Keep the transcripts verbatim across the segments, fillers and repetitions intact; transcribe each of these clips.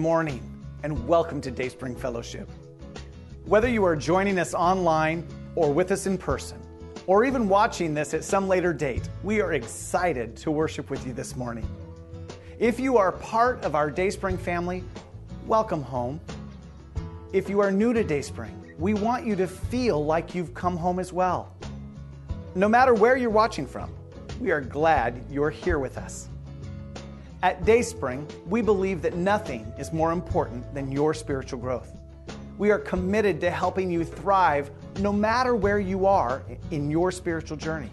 morning, and welcome to Dayspring Fellowship. Whether you are joining us online or with us in person, or even watching this at some later date, we are excited to worship with you this morning. If you are part of our Dayspring family, welcome home. If you are new to Dayspring, we want you to feel like you've come home as well. No matter where you're watching from, we are glad you're here with us. At Dayspring, we believe that nothing is more important than your spiritual growth. We are committed to helping you thrive no matter where you are in your spiritual journey.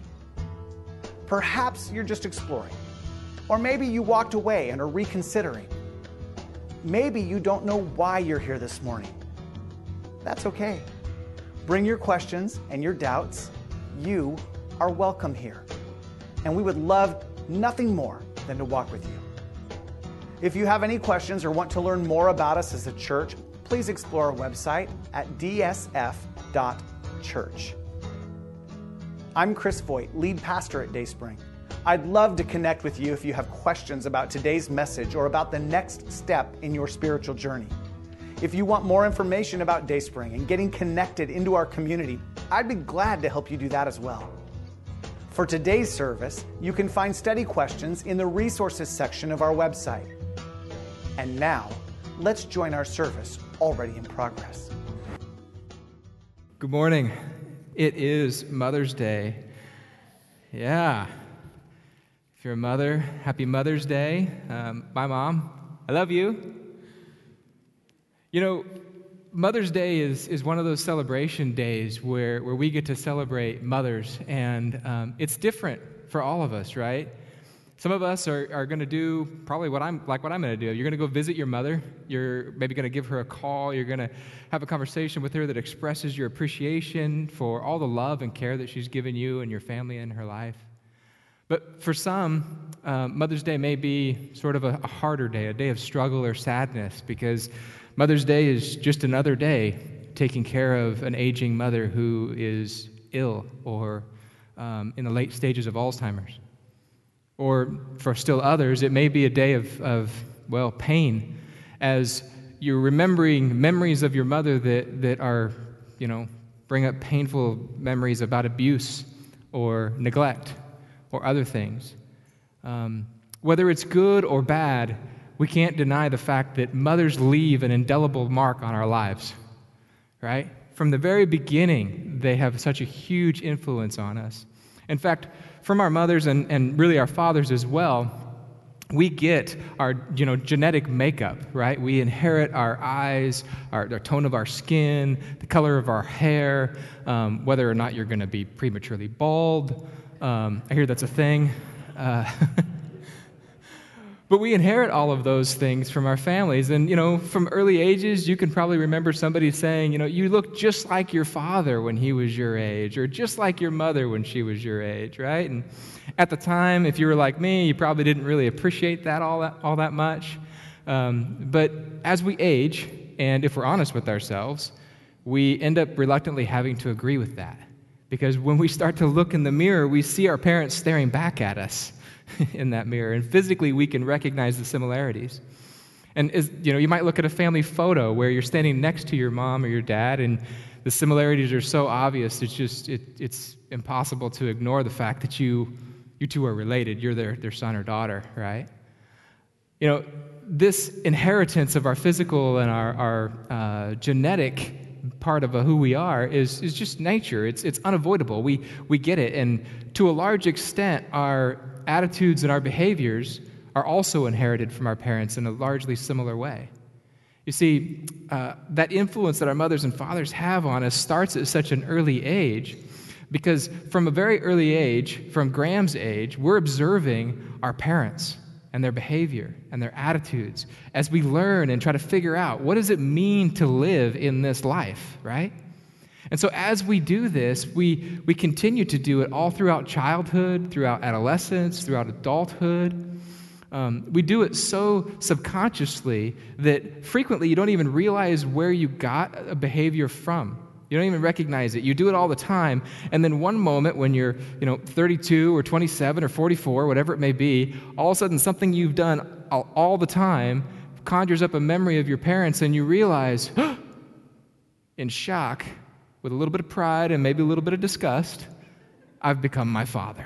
Perhaps you're just exploring, or maybe you walked away and are reconsidering. Maybe you don't know why you're here this morning. That's okay. Bring your questions and your doubts. You are welcome here. And we would love nothing more than to walk with you. If you have any questions or want to learn more about us as a church, please explore our website at d s f dot church. I'm Chris Voigt, lead pastor at Dayspring. I'd love to connect with you if you have questions about today's message or about the next step in your spiritual journey. If you want more information about Dayspring and getting connected into our community, I'd be glad to help you do that as well. For today's service, you can find study questions in the resources section of our website. And now, let's join our service already in progress. Good morning. It is Mother's Day. Yeah. If you're a mother, happy Mother's Day. Um, my mom, I love you. You know, Mother's Day is, is one of those celebration days where, where we get to celebrate mothers, and um, it's different for all of us, right? Some of us are, are going to do probably what I'm like what I'm going to do. You're going to go visit your mother. You're maybe going to give her a call. You're going to have a conversation with her that expresses your appreciation for all the love and care that she's given you and your family in her life. But for some, um, Mother's Day may be sort of a, a harder day, a day of struggle or sadness, because Mother's Day is just another day taking care of an aging mother who is ill or um, in the late stages of Alzheimer's. Or for still others, it may be a day of, of, well, pain, as you're remembering memories of your mother that, that are, you know, bring up painful memories about abuse or neglect or other things. Um, whether it's good or bad, we can't deny the fact that mothers leave an indelible mark on our lives, right? From the very beginning, they have such a huge influence on us. In fact, from our mothers and, and really our fathers as well, we get our you know genetic makeup, right? We inherit our eyes, our, the tone of our skin, the color of our hair, um, whether or not you're going to be prematurely bald. Um, I hear that's a thing. Uh, But we inherit all of those things from our families. And, you know, from early ages, you can probably remember somebody saying, you know, you look just like your father when he was your age, or just like your mother when she was your age, right? And at the time, if you were like me, you probably didn't really appreciate that all that, all that much. Um, but as we age, and if we're honest with ourselves, we end up reluctantly having to agree with that. Because when we start to look in the mirror, we see our parents staring back at us in that mirror, and physically we can recognize the similarities. And as, you know, you might look at a family photo where you're standing next to your mom or your dad, and the similarities are so obvious. It's just it, it's impossible to ignore the fact that you you two are related. You're their their son or daughter, right? You know, this inheritance of our physical and our our uh, genetic part of a, who we are is is just nature. It's it's unavoidable. We we get it, and to a large extent, our attitudes and our behaviors are also inherited from our parents in a largely similar way. You see, uh, that influence that our mothers and fathers have on us starts at such an early age, because from a very early age, from Graham's age, we're observing our parents and their behavior and their attitudes as we learn and try to figure out, what does it mean to live in this life, right? And so as we do this, we, we continue to do it all throughout childhood, throughout adolescence, throughout adulthood. Um, we do it so subconsciously that frequently you don't even realize where you got a behavior from. You don't even recognize it. You do it all the time, and then one moment when you're, you know, thirty-two or twenty-seven or forty-four, whatever it may be, all of a sudden something you've done all, all the time conjures up a memory of your parents, and you realize, in shock, with a little bit of pride and maybe a little bit of disgust, I've become my father.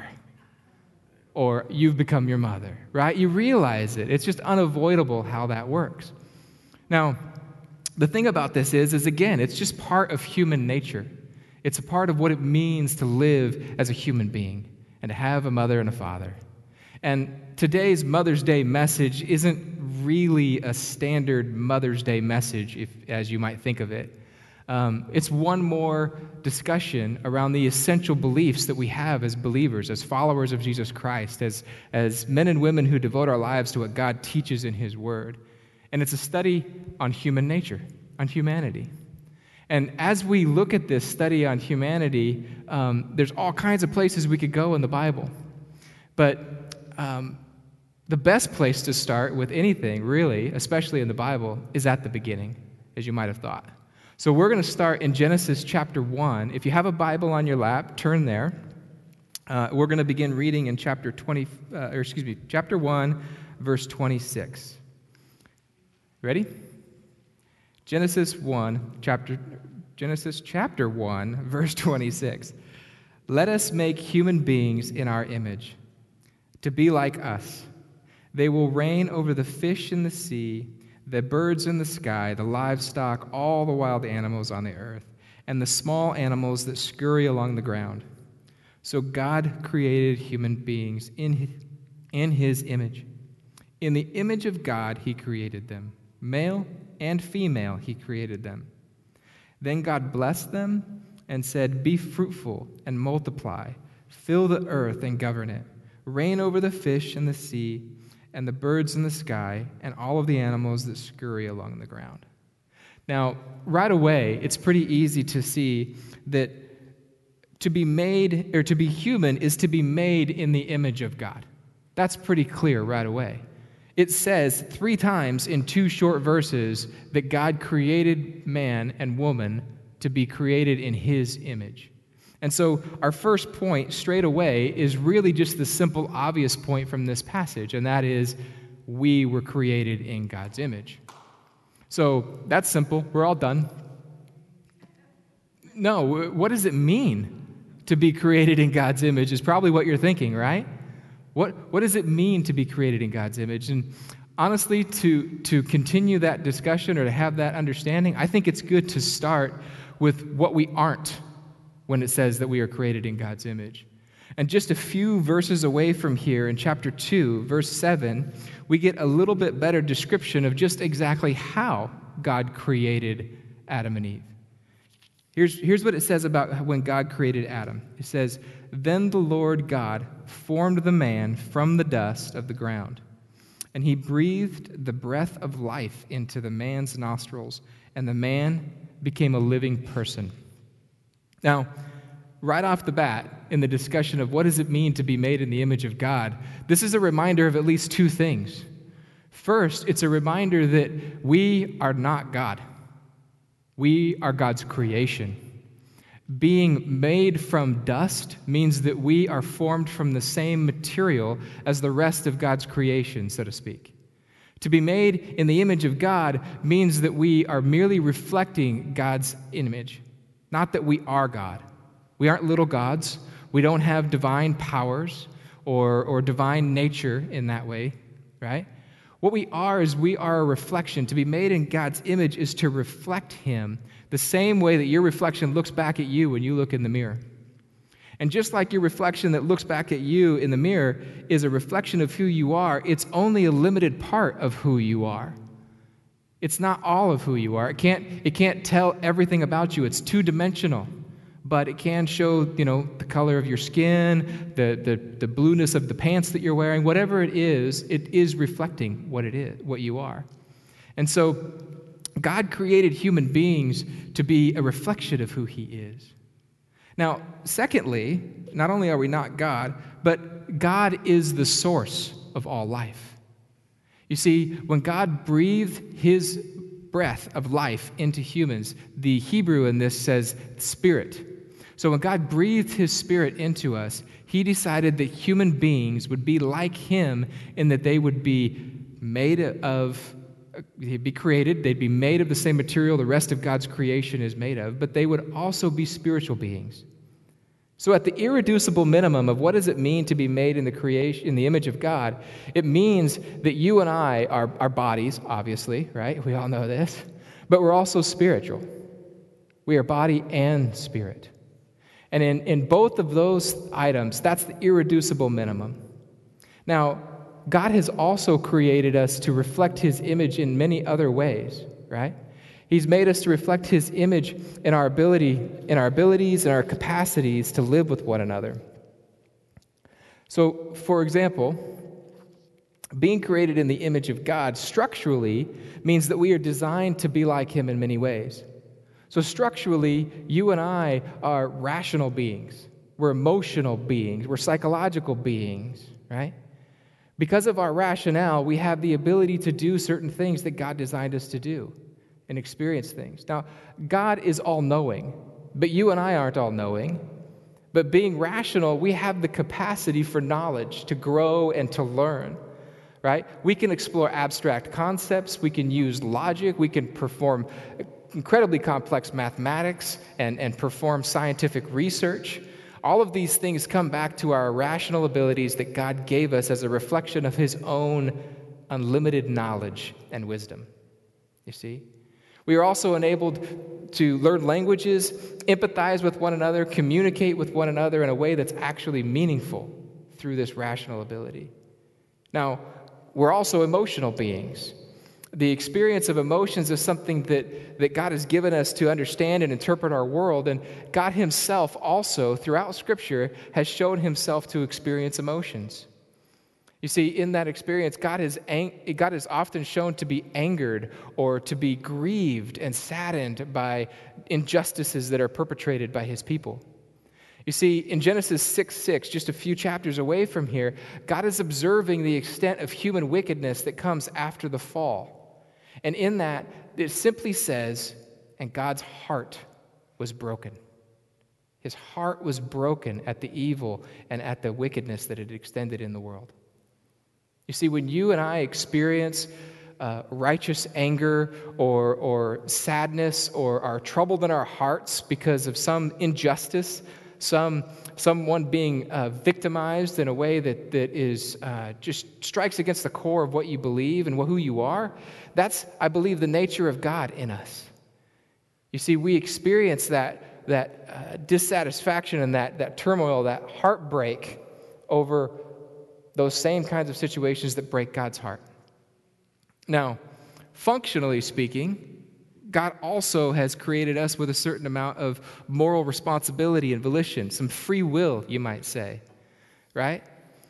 Or you've become your mother, right? You realize it. It's just unavoidable how that works. Now, the thing about this is, is again, it's just part of human nature. It's a part of what it means to live as a human being and to have a mother and a father. And today's Mother's Day message isn't really a standard Mother's Day message, if, as you might think of it. Um, it's one more discussion around the essential beliefs that we have as believers, as followers of Jesus Christ, as, as men and women who devote our lives to what God teaches in His Word. And it's a study on human nature, on humanity. And as we look at this study on humanity, um, there's all kinds of places we could go in the Bible. But um, the best place to start with anything, really, especially in the Bible, is at the beginning, as you might have thought. So we're going to start in Genesis chapter one. If you have a Bible on your lap, turn there. Uh, we're going to begin reading in chapter twenty, uh, or excuse me, chapter one, verse twenty-six. Ready? Genesis one, chapter Genesis chapter one, verse twenty-six. Let us make human beings in our image, to be like us. They will reign over the fish in the sea, the birds in the sky, the livestock, all the wild animals on the earth, and the small animals that scurry along the ground. So God created human beings in his, in his image. In the image of God, he created them. Male and female, he created them. Then God blessed them and said, "Be fruitful and multiply, fill the earth and govern it, reign over the fish in the sea, and the birds in the sky, and all of the animals that scurry along the ground." Now, right away, it's pretty easy to see that to be made, or to be human, is to be made in the image of God. That's pretty clear right away. It says three times in two short verses that God created man and woman to be created in his image. And so our first point straight away is really just the simple, obvious point from this passage, and that is we were created in God's image. So that's simple. We're all done. No, what does it mean to be created in God's image is probably what you're thinking, right? What what does it mean to be created in God's image? And honestly, to, to continue that discussion or to have that understanding, I think it's good to start with what we aren't when it says that we are created in God's image. And just a few verses away from here, in chapter two, verse seven, we get a little bit better description of just exactly how God created Adam and Eve. Here's, here's what it says about when God created Adam. It says, "Then the Lord God formed the man from the dust of the ground, and he breathed the breath of life into the man's nostrils, and the man became a living person." Now, right off the bat, in the discussion of what does it mean to be made in the image of God, this is a reminder of at least two things. First, it's a reminder that we are not God. We are God's creation. Being made from dust means that we are formed from the same material as the rest of God's creation, so to speak. To be made in the image of God means that we are merely reflecting God's image, not that we are God. We aren't little gods. We don't have divine powers or, or divine nature in that way, right? What we are is we are a reflection. To be made in God's image is to reflect Him the same way that your reflection looks back at you when you look in the mirror. And just like your reflection that looks back at you in the mirror is a reflection of who you are, it's only a limited part of who you are. It's not all of who you are. It can't, it can't tell everything about you. It's two-dimensional. But it can show, you know, the color of your skin, the, the, the blueness of the pants that you're wearing, whatever it is, it is reflecting what it is, what you are. And so God created human beings to be a reflection of who He is. Now, secondly, not only are we not God, but God is the source of all life. You see, when God breathed His breath of life into humans, the Hebrew in this says spirit. So when God breathed His Spirit into us, He decided that human beings would be like Him in that they would be made of, they'd be created, they'd be made of the same material the rest of God's creation is made of, but they would also be spiritual beings. So at the irreducible minimum of what does it mean to be made in the creation, in the image of God, it means that you and I are our bodies, obviously, right? We all know this, but we're also spiritual. We are body and spirit. And in, in both of those items, that's the irreducible minimum. Now, God has also created us to reflect His image in many other ways, right? He's made us to reflect His image in our ability, in our abilities and our capacities to live with one another. So, for example, being created in the image of God structurally means that we are designed to be like Him in many ways. So structurally, you and I are rational beings. We're emotional beings. We're psychological beings, right? Because of our rationale, we have the ability to do certain things that God designed us to do and experience things. Now, God is all-knowing, but you and I aren't all-knowing. But being rational, we have the capacity for knowledge, to grow and to learn, right? We can explore abstract concepts. We can use logic. We can perform incredibly complex mathematics and, and perform scientific research. All of these things come back to our rational abilities that God gave us as a reflection of His own unlimited knowledge and wisdom. You see? We are also enabled to learn languages, empathize with one another, communicate with one another in a way that's actually meaningful through this rational ability. Now, we're also emotional beings. The experience of emotions is something that, that God has given us to understand and interpret our world, and God Himself also, throughout Scripture, has shown Himself to experience emotions. You see, in that experience, God is, ang- God is often shown to be angered or to be grieved and saddened by injustices that are perpetrated by His people. You see, in Genesis six six, just a few chapters away from here, God is observing the extent of human wickedness that comes after the fall. And in that, it simply says, and God's heart was broken. His heart was broken at the evil and at the wickedness that had extended in the world. You see, when you and I experience uh, righteous anger or, or sadness or are troubled in our hearts because of some injustice, some someone being uh, victimized in a way that, that is uh, just strikes against the core of what you believe and who you are, that's, I believe, the nature of God in us. You see, we experience that, that uh, dissatisfaction and that, that turmoil, that heartbreak over those same kinds of situations that break God's heart. Now, functionally speaking, God also has created us with a certain amount of moral responsibility and volition, some free will, you might say, right?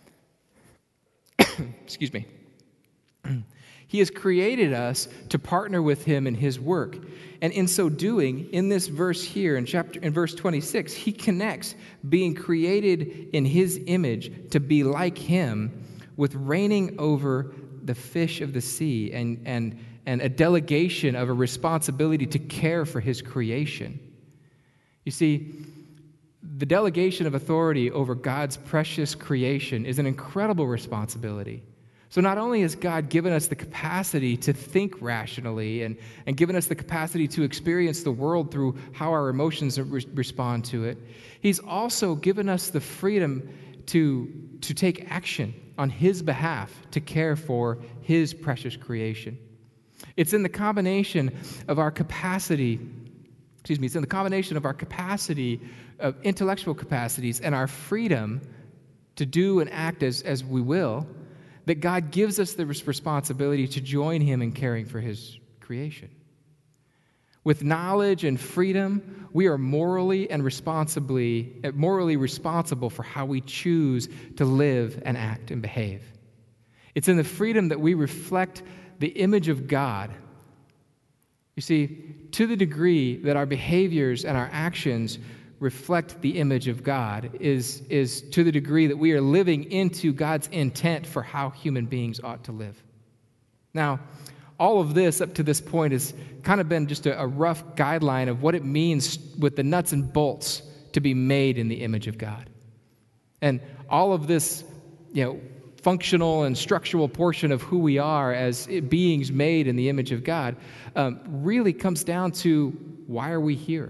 Excuse me. He has created us to partner with Him in His work. And in so doing, in this verse here, in chapter in verse twenty-six, He connects being created in His image to be like Him with reigning over the fish of the sea and, and, and a delegation of a responsibility to care for His creation. You see, the delegation of authority over God's precious creation is an incredible responsibility. So not only has God given us the capacity to think rationally and, and given us the capacity to experience the world through how our emotions re- respond to it, He's also given us the freedom to, to take action on His behalf to care for His precious creation. It's in the combination of our capacity, excuse me, it's in the combination of our capacity, of intellectual capacities, and our freedom to do and act as, as we will, that God gives us the responsibility to join Him in caring for His creation. With knowledge and freedom, we are morally and responsibly, morally responsible for how we choose to live and act and behave. It's in the freedom that we reflect the image of God. You see, to the degree that our behaviors and our actions reflect the image of God is, is to the degree that we are living into God's intent for how human beings ought to live. Now, all of this up to this point has kind of been just a, a rough guideline of what it means with the nuts and bolts to be made in the image of God. And all of this, you know, functional and structural portion of who we are as beings made in the image of God, um, really comes down to, why are we here?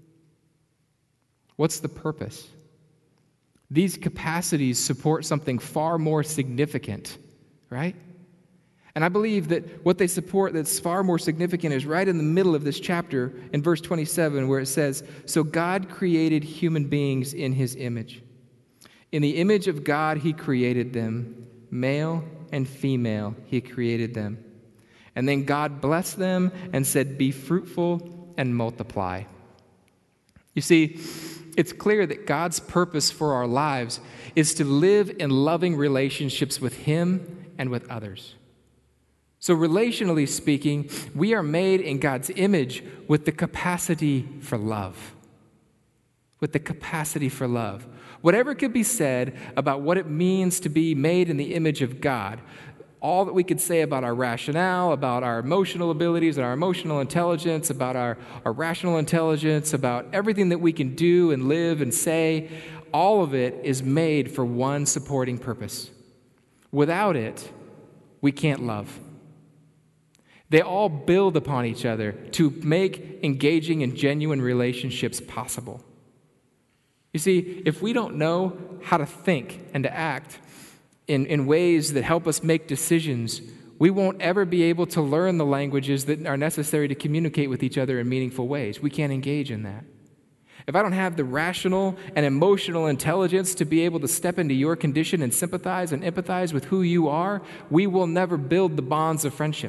What's the purpose? These capacities support something far more significant, right? And I believe that what they support that's far more significant is right in the middle of this chapter in verse twenty-seven, where it says, "So God created human beings in his image. In the image of God he created them, male and female he created them. And then God blessed them and said, 'Be fruitful and multiply.'" You see, it's clear that God's purpose for our lives is to live in loving relationships with him and with others. So relationally speaking, we are made in God's image with the capacity for love. With the capacity for love. Whatever could be said about what it means to be made in the image of God, all that we could say about our rationale, about our emotional abilities and our emotional intelligence, about our, our rational intelligence, about everything that we can do and live and say, all of it is made for one supporting purpose. Without it, we can't love. They all build upon each other to make engaging and genuine relationships possible. You see, if we don't know how to think and to act in, in ways that help us make decisions, we won't ever be able to learn the languages that are necessary to communicate with each other in meaningful ways. We can't engage in that. If I don't have the rational and emotional intelligence to be able to step into your condition and sympathize and empathize with who you are, we will never build the bonds of friendship.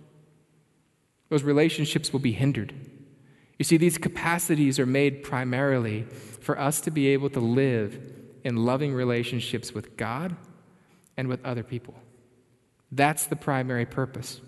Those relationships will be hindered. You see, these capacities are made primarily for us to be able to live in loving relationships with God and with other people. That's the primary purpose.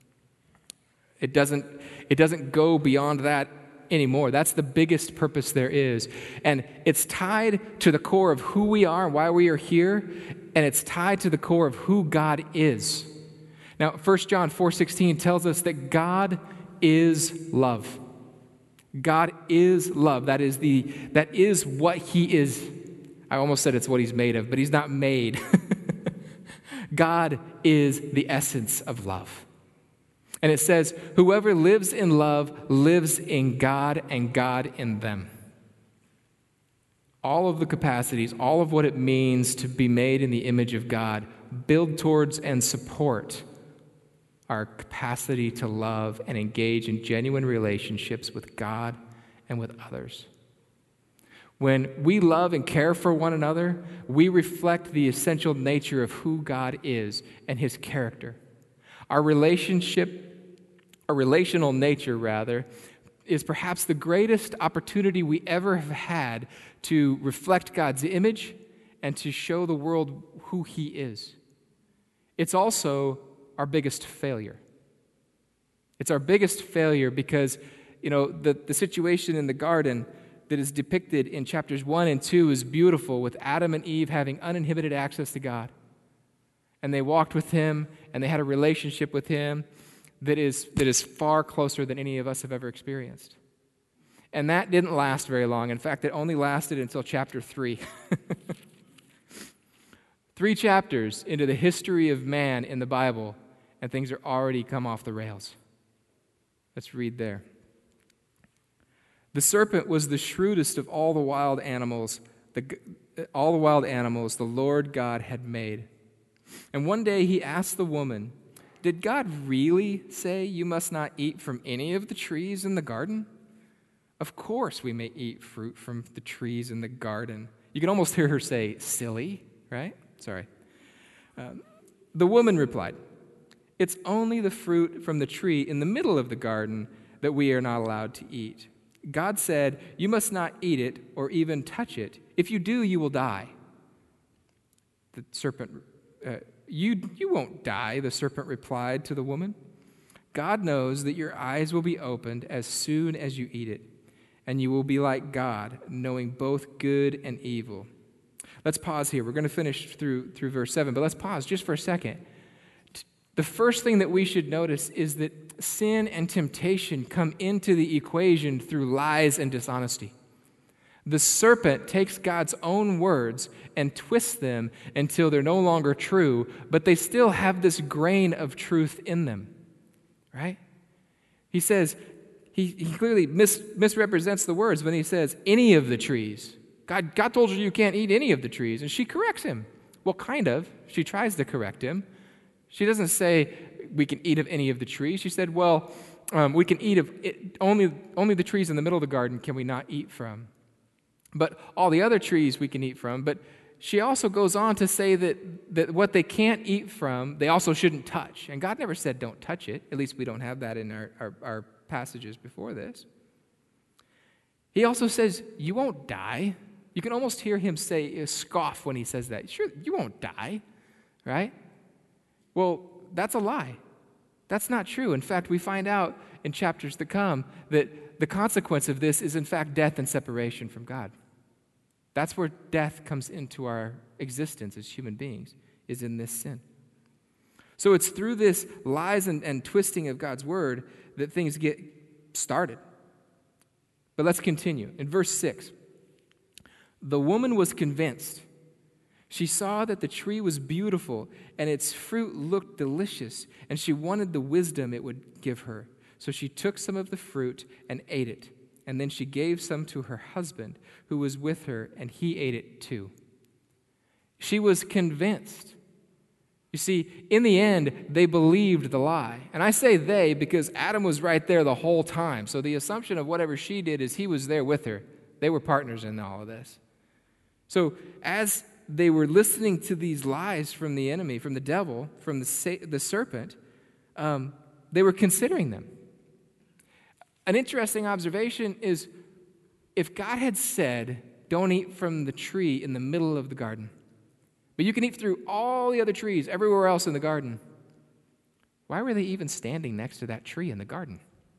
It doesn't, it doesn't go beyond that anymore. That's the biggest purpose there is. And it's tied to the core of who we are and why we are here, and it's tied to the core of who God is. Now, First John four sixteen tells us that God is love. God is love. That is the that is what he is. I almost said it's what he's made of, but he's not made. God is the essence of love. And it says, whoever lives in love lives in God and God in them. All of the capacities, all of what it means to be made in the image of God, build towards and support our capacity to love and engage in genuine relationships with God and with others. When we love and care for one another, we reflect the essential nature of who God is and his character. Our relationship, our relational nature, rather, is perhaps the greatest opportunity we ever have had to reflect God's image and to show the world who he is. It's also our biggest failure. It's our biggest failure because, you know, the, the situation in the garden that is depicted in chapters one and two is beautiful, with Adam and Eve having uninhibited access to God. And they walked with him, and they had a relationship with him that is, that is far closer than any of us have ever experienced. And that didn't last very long. In fact, it only lasted until chapter three. Three chapters into the history of man in the Bible, and things are already come off the rails. Let's read there. The serpent was the shrewdest of all the wild animals, the, all the wild animals the Lord God had made. And one day he asked the woman, "Did God really say you must not eat from any of the trees in the garden? Of course we may eat fruit from the trees in the garden." You can almost hear her say, "Silly," right? Sorry. Um, the woman replied, "It's only the fruit from the tree in the middle of the garden that we are not allowed to eat. God said, 'You must not eat it or even touch it. If you do, you will die.'" The serpent, uh, you, you won't die, the serpent replied to the woman. "God knows that your eyes will be opened as soon as you eat it, and you will be like God, knowing both good and evil." Let's pause here. We're going to finish through, through verse seven, but let's pause just for a second. The first thing that we should notice is that sin and temptation come into the equation through lies and dishonesty. The serpent takes God's own words and twists them until they're no longer true, but they still have this grain of truth in them, right? He says, he, he clearly mis, misrepresents the words when he says, any of the trees. God, God told you you can't eat any of the trees, and she corrects him. Well, kind of. She tries to correct him. She doesn't say we can eat of any of the trees. She said, well, um, we can eat of it, only, only the trees in the middle of the garden can we not eat from. But all the other trees we can eat from. But she also goes on to say that, that what they can't eat from, they also shouldn't touch. And God never said don't touch it. At least we don't have that in our, our, our passages before this. He also says, you won't die. You can almost hear him say, scoff when he says that. Sure, you won't die, right? Well, that's a lie. That's not true. In fact, we find out in chapters to come that the consequence of this is, in fact, death and separation from God. That's where death comes into our existence as human beings, is in this sin. So it's through this lies and, and twisting of God's word that things get started. But let's continue. In verse six, the woman was convinced. She saw that the tree was beautiful and its fruit looked delicious, and she wanted the wisdom it would give her. So she took some of the fruit and ate it. And then she gave some to her husband who was with her, and he ate it too. She was convinced. You see, in the end, they believed the lie. And I say they because Adam was right there the whole time. So the assumption of whatever she did is he was there with her. They were partners in all of this. So as they were listening to these lies from the enemy, from the devil, from the, the serpent, um, they were considering them. An interesting observation is if God had said, don't eat from the tree in the middle of the garden, but you can eat through all the other trees everywhere else in the garden, why were they even standing next to that tree in the garden?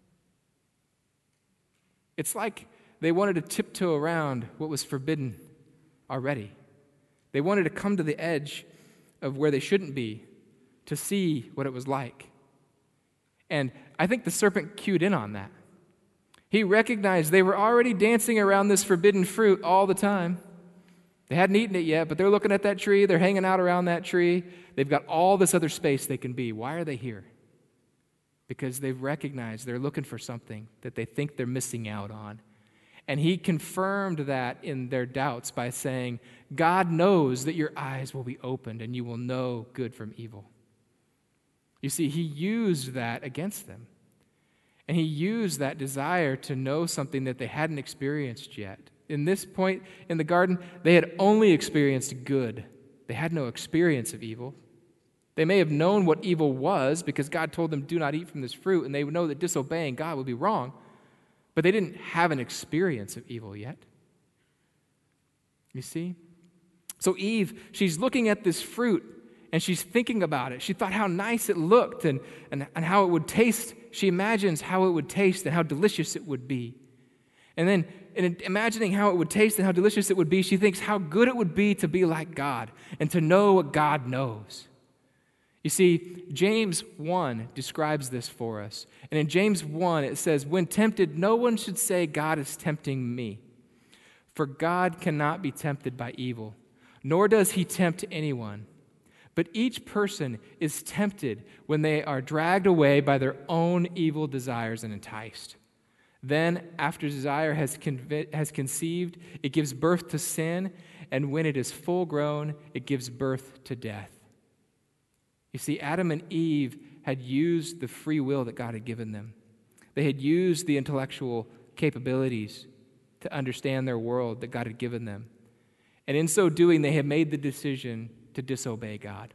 It's like they wanted to tiptoe around what was forbidden already. They wanted to come to the edge of where they shouldn't be to see what it was like. And I think the serpent cued in on that. He recognized they were already dancing around this forbidden fruit all the time. They hadn't eaten it yet, but they're looking at that tree. They're hanging out around that tree. They've got all this other space they can be. Why are they here? Because they've recognized they're looking for something that they think they're missing out on. And he confirmed that in their doubts by saying, God knows that your eyes will be opened and you will know good from evil. You see, he used that against them. And he used that desire to know something that they hadn't experienced yet. In this point in the garden, they had only experienced good. They had no experience of evil. They may have known what evil was because God told them, do not eat from this fruit, and they would know that disobeying God would be wrong. But they didn't have an experience of evil yet. You see? So Eve, she's looking at this fruit, and she's thinking about it. She thought how nice it looked and, and, and how it would taste. She imagines how it would taste and how delicious it would be. And then, in imagining how it would taste and how delicious it would be, she thinks how good it would be to be like God and to know what God knows. You see, James one describes this for us. And in James one, it says, when tempted, no one should say, God is tempting me. For God cannot be tempted by evil, nor does he tempt anyone. But each person is tempted when they are dragged away by their own evil desires and enticed. Then, after desire has, conve- has conceived, it gives birth to sin, and when it is full grown, it gives birth to death. You see, Adam and Eve had used the free will that God had given them. They had used the intellectual capabilities to understand their world that God had given them. And in so doing, they had made the decision to disobey God.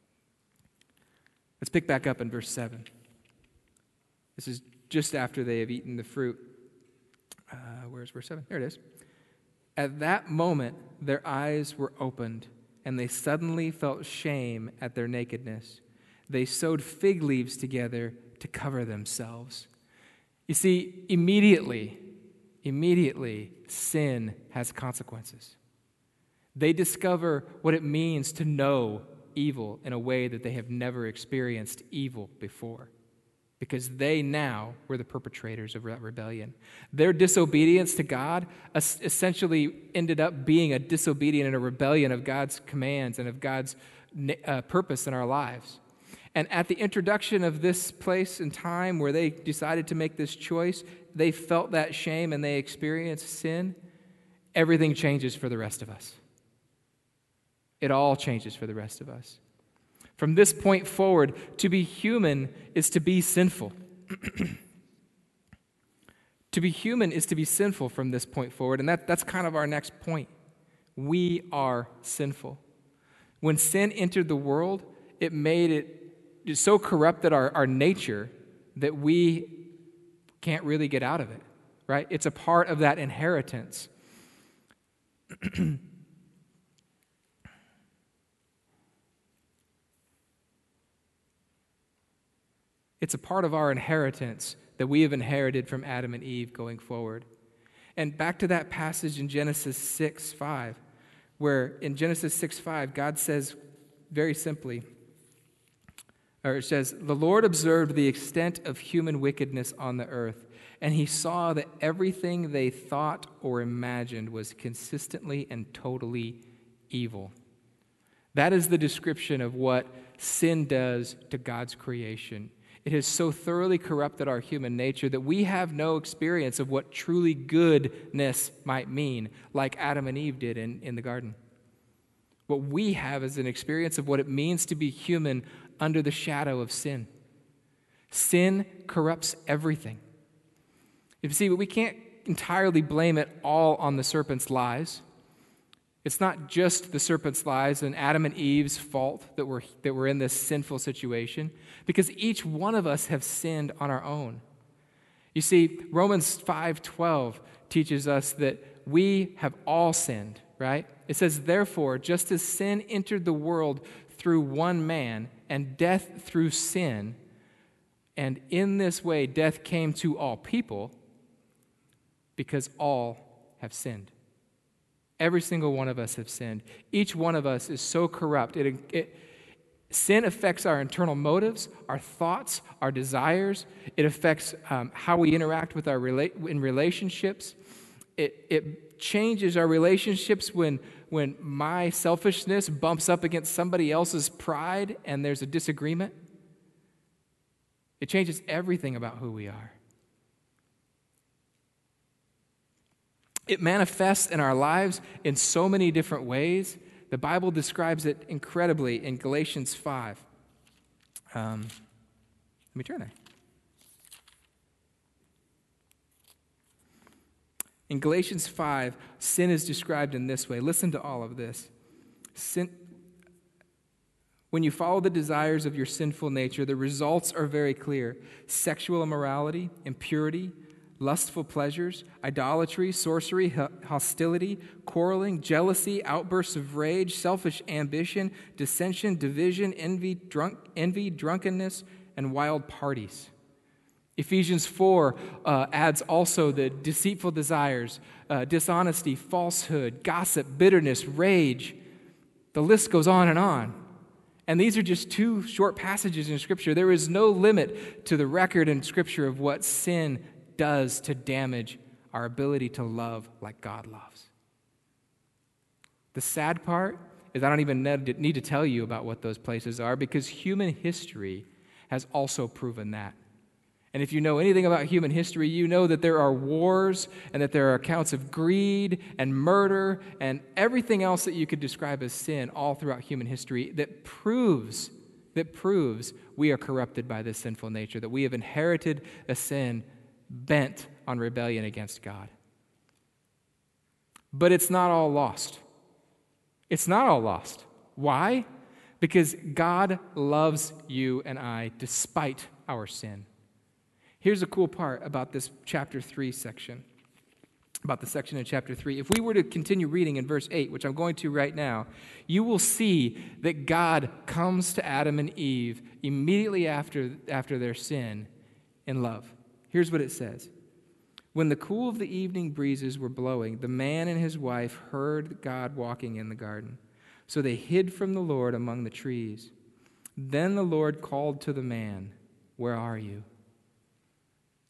Let's pick back up in verse seven. This is just after they have eaten the fruit. Uh, where's verse seven? There it is. At that moment, their eyes were opened, and they suddenly felt shame at their nakedness. They sewed fig leaves together to cover themselves. You see, immediately, immediately, sin has consequences. They discover what it means to know evil in a way that they have never experienced evil before, because they now were the perpetrators of that rebellion. Their disobedience to God essentially ended up being a disobedience and a rebellion of God's commands and of God's uh, purpose in our lives. And at the introduction of this place and time where they decided to make this choice, they felt that shame and they experienced sin. Everything changes for the rest of us. It all changes for the rest of us. From this point forward, to be human is to be sinful. To be human is to be sinful from this point forward, and that, that's kind of our next point. We are sinful. When sin entered the world, it made it so corrupted our, our nature that we can't really get out of it, right? It's a part of that inheritance. It's a part of our inheritance that we have inherited from Adam and Eve going forward. And back to that passage in Genesis six five, where in Genesis six five, God says very simply, or it says, "The Lord observed the extent of human wickedness on the earth, and he saw that everything they thought or imagined was consistently and totally evil." That is the description of what sin does to God's creation. It has so thoroughly corrupted our human nature that we have no experience of what truly goodness might mean, like Adam and Eve did in, in the garden. What we have is an experience of what it means to be human under the shadow of sin. Sin corrupts everything. You see, but we can't entirely blame it all on the serpent's lies. It's not just the serpent's lies and Adam and Eve's fault that we're, that we're in this sinful situation, because each one of us have sinned on our own. You see, Romans five twelve teaches us that we have all sinned, right? It says, "Therefore, just as sin entered the world through one man, and death through sin, and in this way death came to all people, because all have sinned." Every single one of us have sinned. Each one of us is so corrupt. It, it, sin affects our internal motives, our thoughts, our desires. It affects um, how we interact with our rela- in relationships. It, it changes our relationships when, when my selfishness bumps up against somebody else's pride and there's a disagreement. It changes everything about who we are. It manifests in our lives in so many different ways. The Bible describes it incredibly in Galatians five. Um, let me turn there. In Galatians five, sin is described in this way. Listen to all of this. Sin, when you follow the desires of your sinful nature, the results are very clear. Sexual immorality, impurity, lustful pleasures, idolatry, sorcery, hostility, quarreling, jealousy, outbursts of rage, selfish ambition, dissension, division, envy, drunk, envy, drunkenness, and wild parties. Ephesians four uh, adds also the deceitful desires, uh, dishonesty, falsehood, gossip, bitterness, rage. The list goes on and on. And these are just two short passages in Scripture. There is no limit to the record in Scripture of what sin does to damage our ability to love like God loves. The sad part is I don't even need to tell you about what those places are, because human history has also proven that. And if you know anything about human history, you know that there are wars and that there are accounts of greed and murder and everything else that you could describe as sin all throughout human history that proves, that proves we are corrupted by this sinful nature, that we have inherited a sin bent on rebellion against God. But it's not all lost. It's not all lost. Why? Because God loves you and I despite our sin. Here's a cool part about this chapter three section, about the section in chapter three. If we were to continue reading in verse eight, which I'm going to right now, you will see that God comes to Adam and Eve immediately after, after their sin in love. Here's what it says. When the cool of the evening breezes were blowing, the man and his wife heard God walking in the garden. So they hid from the Lord among the trees. Then the Lord called to the man, "Where are you?"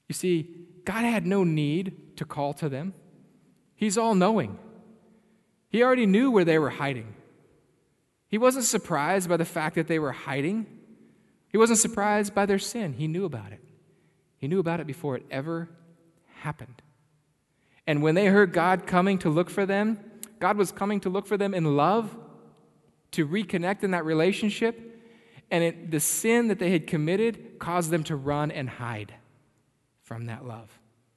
You see, God had no need to call to them. He's all-knowing. He already knew where they were hiding. He wasn't surprised by the fact that they were hiding. He wasn't surprised by their sin. He knew about it. He knew about it before it ever happened. And when they heard God coming to look for them, God was coming to look for them in love, to reconnect in that relationship, and it, the sin that they had committed caused them to run and hide from that love.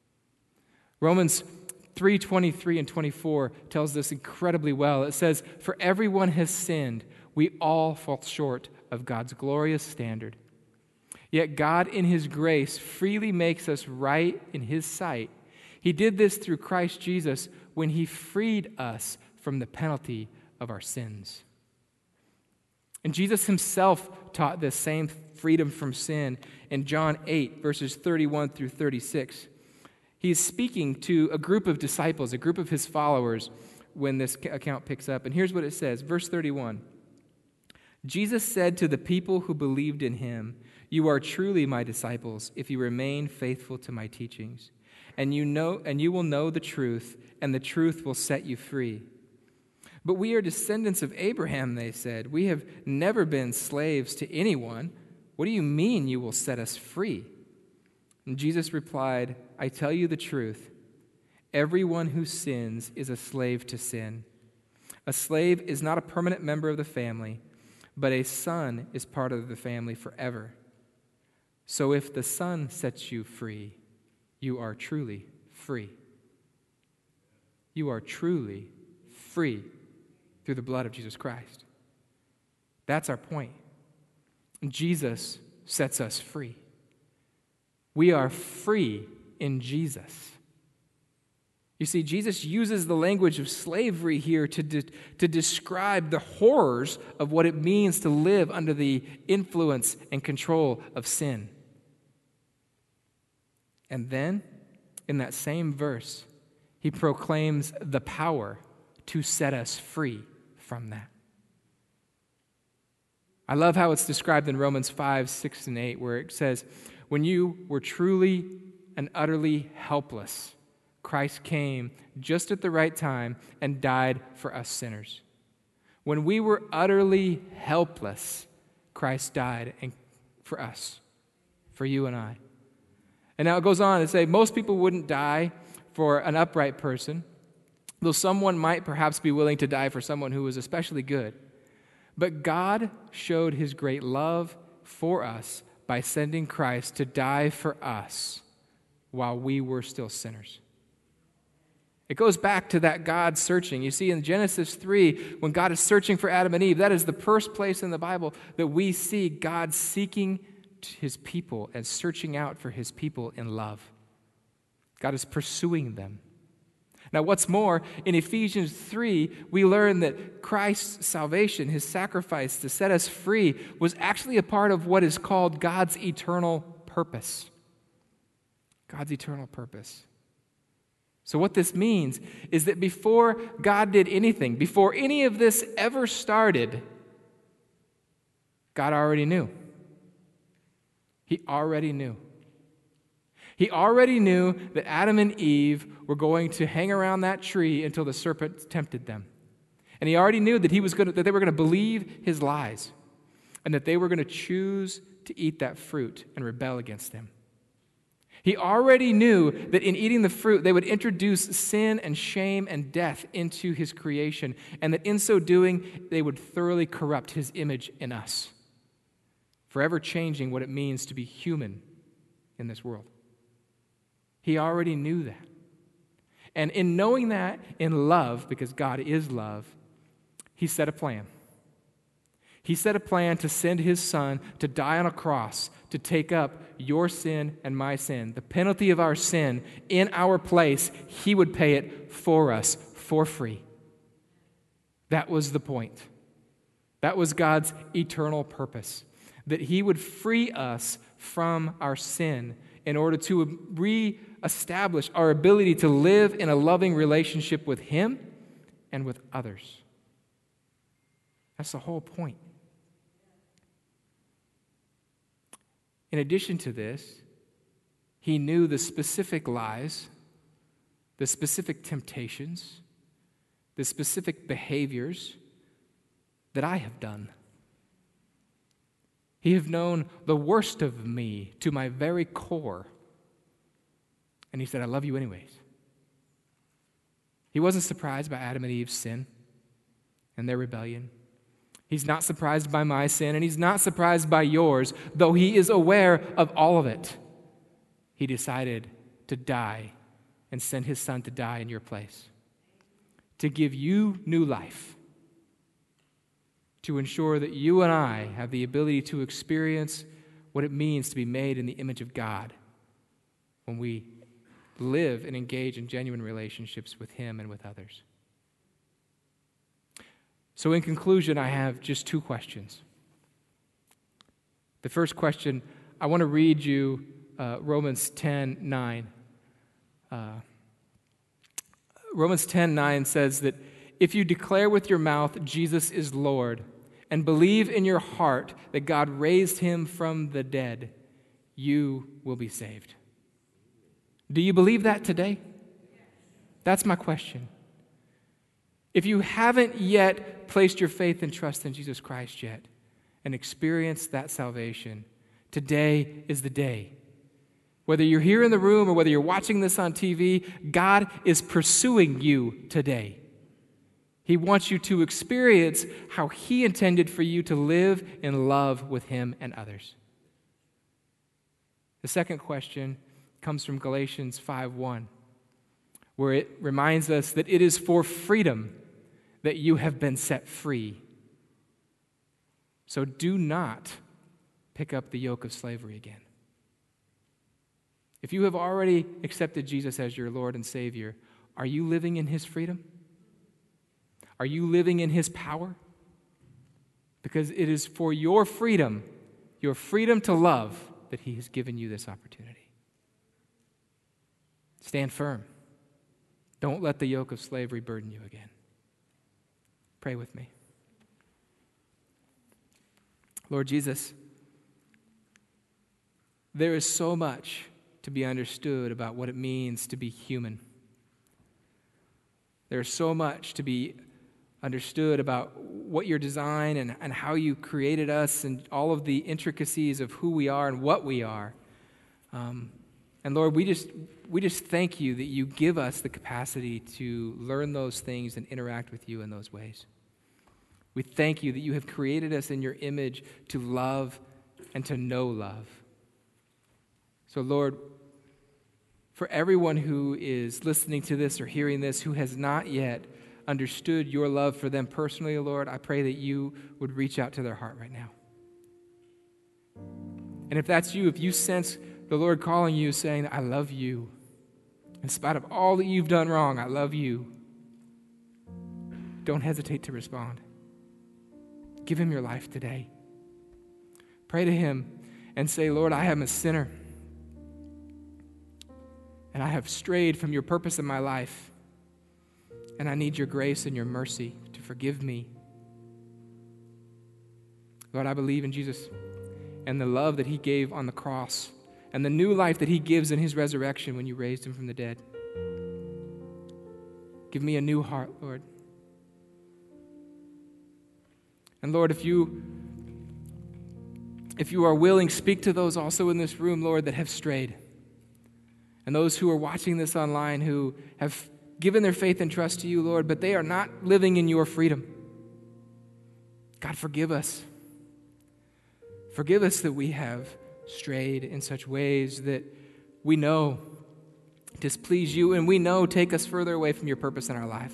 Romans three twenty-three and twenty-four tells this incredibly well. It says, "For everyone has sinned. We all fall short of God's glorious standard. Yet God, in his grace, freely makes us right in his sight. He did this through Christ Jesus when he freed us from the penalty of our sins." And Jesus himself taught this same freedom from sin in John eight, verses thirty-one through thirty-six. He's speaking to a group of disciples, a group of his followers, when this account picks up. And here's what it says, verse thirty-one. Jesus said to the people who believed in him, "You are truly my disciples if you remain faithful to my teachings. And you know, and you will know the truth, and the truth will set you free." "But we are descendants of Abraham," they said. "We have never been slaves to anyone. What do you mean you will set us free?" And Jesus replied, "I tell you the truth. Everyone who sins is a slave to sin. A slave is not a permanent member of the family, but a son is part of the family forever. So if the Son sets you free, you are truly free." You are truly free through the blood of Jesus Christ. That's our point. Jesus sets us free. We are free in Jesus. You see, Jesus uses the language of slavery here to, de- to describe the horrors of what it means to live under the influence and control of sin. And then, in that same verse, he proclaims the power to set us free from that. I love how it's described in Romans five, six, and eight, where it says, "When you were truly and utterly helpless, Christ came just at the right time and died for us sinners." When we were utterly helpless, Christ died and for us, for you and I. And now it goes on to say, most people wouldn't die for an upright person, though someone might perhaps be willing to die for someone who was especially good. But God showed his great love for us by sending Christ to die for us while we were still sinners. It goes back to that God searching. You see, in Genesis three, when God is searching for Adam and Eve, that is the first place in the Bible that we see God seeking his people and searching out for his people in love. God is pursuing them. Now, what's more, in Ephesians three, we learn that Christ's salvation, his sacrifice to set us free, was actually a part of what is called God's eternal purpose. God's eternal purpose. So what this means is that before God did anything, before any of this ever started, God already knew. He already knew. He already knew that Adam and Eve were going to hang around that tree until the serpent tempted them. And he already knew that he was going to, that they were going to believe his lies and that they were going to choose to eat that fruit and rebel against him. He already knew that in eating the fruit, they would introduce sin and shame and death into his creation, and that in so doing, they would thoroughly corrupt his image in us, forever changing what it means to be human in this world. He already knew that. And in knowing that, in love, because God is love, he set a plan. He set a plan to send his son to die on a cross to take up your sin and my sin. The penalty of our sin in our place, he would pay it for us for free. That was the point. That was God's eternal purpose, that he would free us from our sin in order to re-establish our ability to live in a loving relationship with him and with others. That's the whole point. In addition to this, He knew the specific lies, the specific temptations, the specific behaviors that I have done. He have known the worst of me to my very core. And he said, I love you anyways. He wasn't surprised by Adam and Eve's sin and their rebellion. He's not surprised by my sin, and he's not surprised by yours, though he is aware of all of it. He decided to die and send his son to die in your place, to give you new life, to ensure that you and I have the ability to experience what it means to be made in the image of God when we live and engage in genuine relationships with him and with others. So in conclusion, I have just two questions. The first question, I want to read you uh, Romans ten nine. Uh, Romans ten nine says that if you declare with your mouth Jesus is Lord and believe in your heart that God raised him from the dead, you will be saved. Do you believe that today? That's my question. If you haven't yet placed your faith and trust in Jesus Christ yet and experienced that salvation, today is the day. Whether you're here in the room or whether you're watching this on T V, God is pursuing you today. He wants you to experience how he intended for you to live in love with him and others. The second question comes from Galatians five one, where it reminds us that it is for freedom that you have been set free. So do not pick up the yoke of slavery again. If you have already accepted Jesus as your Lord and Savior, are you living in his freedom? Are you living in his power? Because it is for your freedom, your freedom to love, that he has given you this opportunity. Stand firm. Don't let the yoke of slavery burden you again. Pray with me. Lord Jesus, there is so much to be understood about what it means to be human. There's so much to be understood about what your design and, and how you created us and all of the intricacies of who we are and what we are. Um, and Lord, we just we just thank you that you give us the capacity to learn those things and interact with you in those ways. We thank you that you have created us in your image to love and to know love. So Lord, for everyone who is listening to this or hearing this who has not yet understood your love for them personally, Lord, I pray that you would reach out to their heart right now. And if that's you, if you sense the Lord calling you, saying, I love you, in spite of all that you've done wrong, I love you, don't hesitate to respond. Give him your life today. Pray to him and say, Lord, I am a sinner, and I have strayed from your purpose in my life, and I need your grace and your mercy to forgive me. Lord, I believe in Jesus and the love that he gave on the cross and the new life that he gives in his resurrection when you raised him from the dead. Give me a new heart, Lord. And Lord, if you if you are willing, speak to those also in this room, Lord, that have strayed. And those who are watching this online who have given their faith and trust to you, Lord, but they are not living in your freedom. God, forgive us. Forgive us that we have strayed in such ways that we know displease you and we know take us further away from your purpose in our life.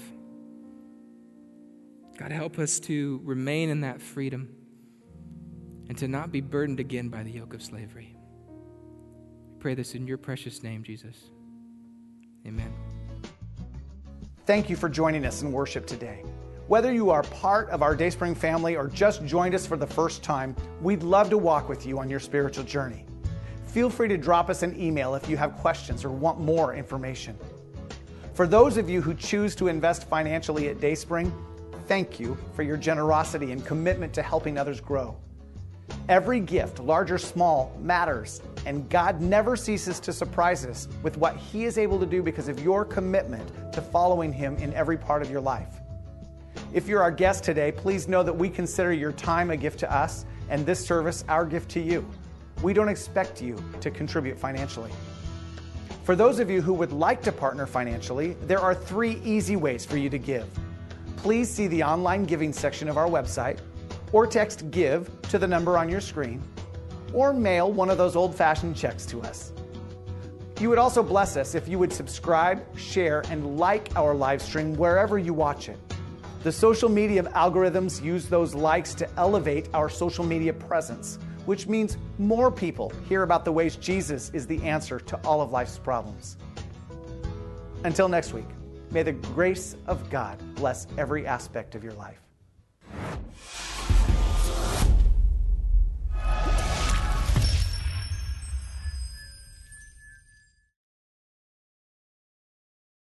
God, help us to remain in that freedom and to not be burdened again by the yoke of slavery. We pray this in your precious name, Jesus. Amen. Thank you for joining us in worship today. Whether you are part of our Dayspring family or just joined us for the first time, we'd love to walk with you on your spiritual journey. Feel free to drop us an email if you have questions or want more information. For those of you who choose to invest financially at Dayspring, thank you for your generosity and commitment to helping others grow. Every gift, large or small, matters, and God never ceases to surprise us with what He is able to do because of your commitment to following Him in every part of your life. If you're our guest today, please know that we consider your time a gift to us and this service our gift to you. We don't expect you to contribute financially. For those of you who would like to partner financially, there are three easy ways for you to give. Please see the online giving section of our website, or text GIVE to the number on your screen, or mail one of those old-fashioned checks to us. You would also bless us if you would subscribe, share, and like our live stream wherever you watch it. The social media algorithms use those likes to elevate our social media presence, which means more people hear about the ways Jesus is the answer to all of life's problems. Until next week, may the grace of God bless every aspect of your life.